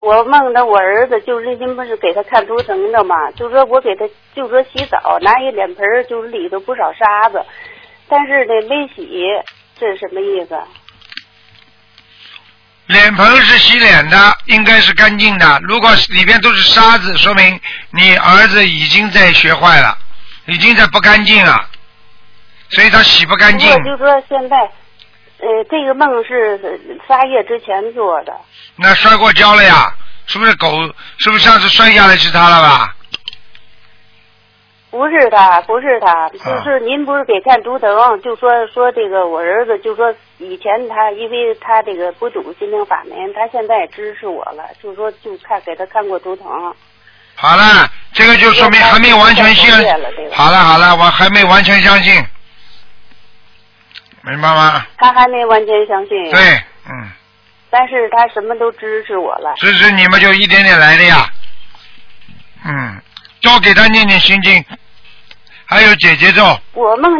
我梦到我儿子就是您不是给他看图腾的嘛，就说我给他就说洗澡拿一脸盆就是里头不少沙子，但是呢没洗，这是什么意思？ 脸盆是洗脸的，应该是干净的。如果里边都是沙子，说明你儿子已经在学坏了，已经在不干净了，所以他洗不干净。 我就说现在，这个梦是3月之前做的。 那摔过跤了呀？是不是狗？是不是上次摔下来是他了吧？ 不是他，就是您不是给看图腾，就说这个我儿子就说以前他因为他这个不懂心灵法门，他现在也支持我了，就说就给他看过图腾。 好了，这个就说明还没完全信。好了，我还没完全相信，明白吗？ 他还没完全相信。 对， 但是他什么都支持我了。 支持你们就一点点来的呀。多给他念念心经，还有姐姐咒。 我梦